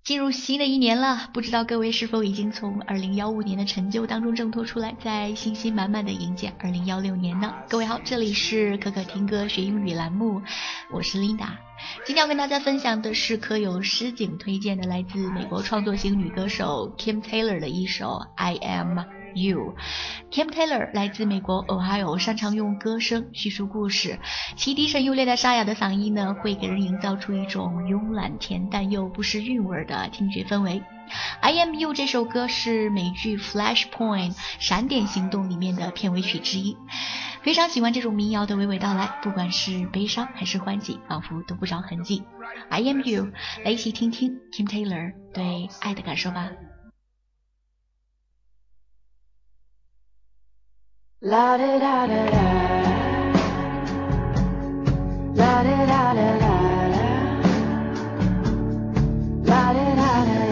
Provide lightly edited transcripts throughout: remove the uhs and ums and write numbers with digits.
进入新的一年了，不知道各位是否已经从2015年的陈旧当中挣脱出来，在信心满满的迎接2016年呢？各位好，这里是可可听歌学英语栏目，我是 Linda。今天要跟大家分享的是可有诗景推荐的，来自美国创作型女歌手 Kim Taylor 的一首 I Am You。Kim Taylor 来自美国 Ohio， 擅长用歌声叙述故事，其低沉又略带沙哑的嗓音呢，会给人营造出一种慵懒恬淡又不失韵味的听觉氛围。I Am You 这首歌是美剧 Flashpoint 闪点行动里面的片尾曲之一，非常喜欢这种民谣的娓娓道来，不管是悲伤还是欢喜，仿佛都不着痕迹。I Am You， 来一起听听 Kim Taylor 对爱的感受吧。 La da da da da, la da da da da, la da da da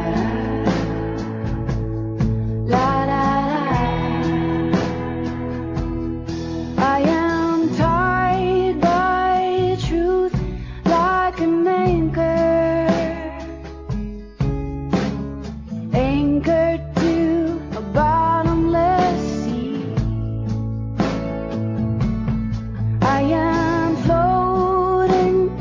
da, la da da. I am tied by truth like an anchor, anchored to a bottomless sea. I am floating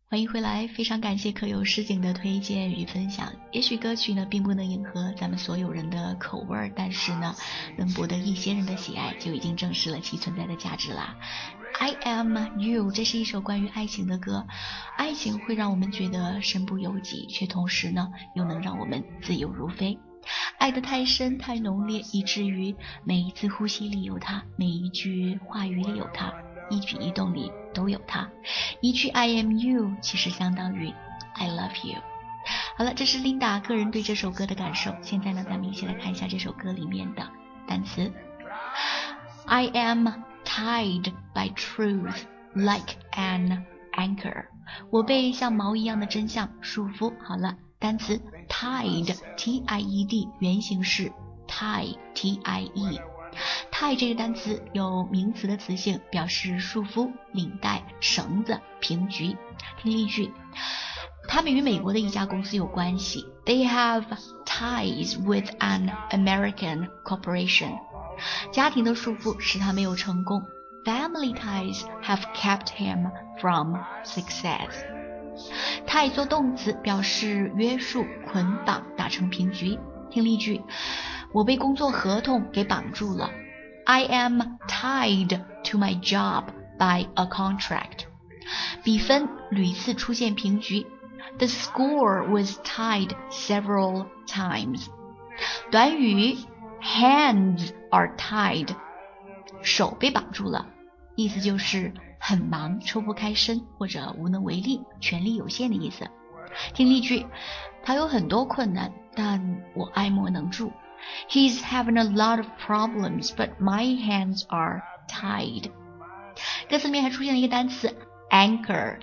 欢迎回来，非常感谢客友诗景的推荐与分享。也许歌曲呢并不能迎合咱们所有人的口味，但是呢能博得一些人的喜爱，就已经证实了其存在的价值啦。I am you， 这是一首关于爱情的歌。爱情会让我们觉得身不由己，却同时呢又能让我们自由如飞。爱得太深太浓烈，以至于每一次呼吸里有它，每一句话语里有它，一举一动里都有它。一句 I am you 其实相当于 I love you。 好了，这是 Linda 个人对这首歌的感受。现在呢咱们一起来看一下这首歌里面的单词。 I am tied by truth like an anchor， 我被像锚一样的真相束缚。好了，单词 tied T-I-E-D 原型是 tie T-I-E。 tie 这个单词有名词的词性，表示束缚、领带、绳子、平局。听例句，他们与美国的一家公司有关系。 They have ties with an American corporation。 家庭的束缚使他没有成功。 Family ties have kept him from success。 tie 做动词表示约束、捆绑、打成平局。听例句，我被工作合同给绑住了。 I am tied to my job by a contract。 比分屡次出现平局。 The score was tied several times。 短语 hands are tied， 手被绑住了，意思就是很忙，抽不开身，或者无能为力，权力有限的意思。听例句，他有很多困难，但我爱莫能助。 He's having a lot of problems, but my hands are tied。 歌词里面还出现了一个单词 anchor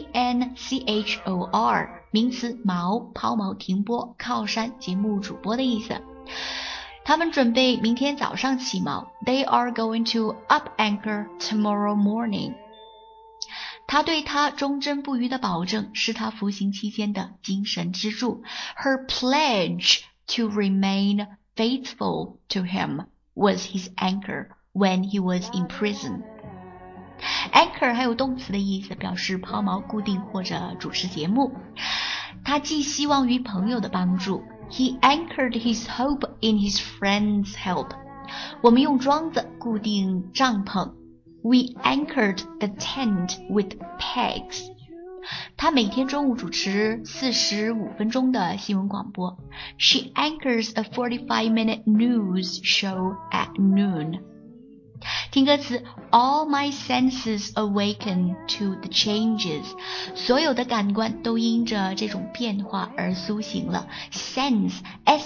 A-N-C-H-O-R， 名词锚、抛锚、停播、靠山、节目主播的意思。他们准备明天早上起锚。 They are going to up anchor tomorrow morning。 他对他忠贞不渝的保证是他服刑期间的精神支柱。 Her pledge to remain faithful to him was his anchor when he was in prison。 anchor 还有动词的意思，表示抛锚、固定或者主持节目。他寄希望于朋友的帮助。 He anchored his hope in his friend's help。 我们用桩子固定帐篷。 We anchored the tent with pegs。 他每天中午主持45分钟的新闻广播。 She anchors a 45-minute news show at noon。 听歌词 All my senses awaken to the changes。 所有的感官都因着这种变化而苏醒了。 Sense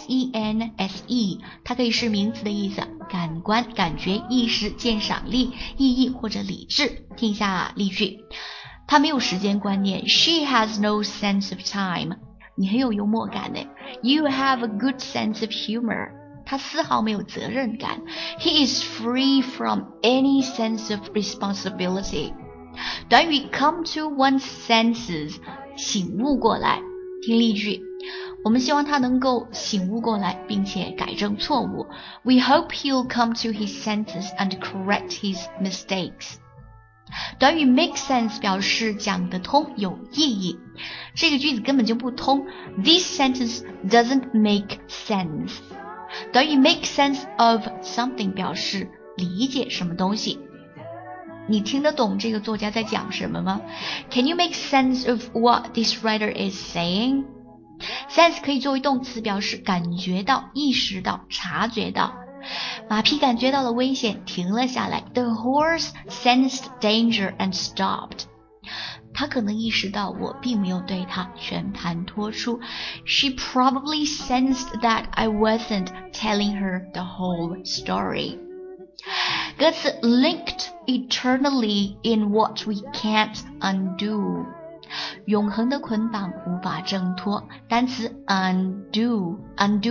S-E-N-S-E 它可以是名词的意思，感官、感觉、意识、鉴赏力、意义或者理智。听一下例句，她没有时间观念。 She has no sense of time。 你很有幽默感耶。 You have a good sense of humor。他丝毫没有责任感。 He is free from any sense of responsibility。 短语 come to one's senses 醒悟过来。听例句，我们希望他能够醒悟过来并且改正错误。 We hope he'll come to his senses and correct his mistakes。 短语 make sense 表示讲得通，有意义。这个句子根本就不通。 This sentence doesn't make sense。短语 make sense of something 表示理解什么东西。你听得懂这个作家在讲什么吗？ Can you make sense of what this writer is saying？ Sense 可以作为动词，表示感觉到、意识到、察觉到。马匹感觉到了危险，停了下来。 The horse sensed danger and stopped。他可能意识到我并没有对他全盘托出。 She probably sensed that I wasn't telling her the whole story。 歌词 linked eternally in what we can't undo。 永恒的捆绑无法挣脱。单词 undo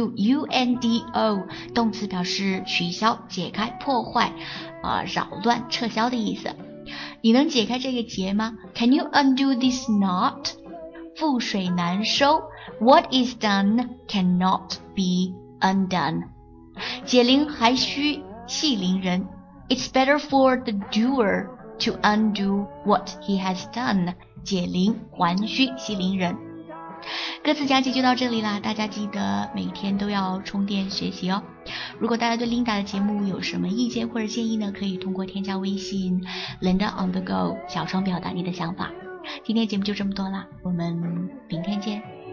U-N-D-O 动词表示取消、解开、破坏、扰乱、撤销的意思。你能解开这个结吗？ Can you undo this knot？ 覆水难收。 What is done cannot be undone。 解铃还须系铃人。 It's better for the doer to undo what he has done 解铃还须系铃人。歌词讲解就到这里啦，大家记得每天都要充电学习哦。如果大家对 Linda 的节目有什么意见或者建议呢，可以通过添加微信 Linda on the go 小窗表达你的想法。今天节目就这么多啦，我们明天见。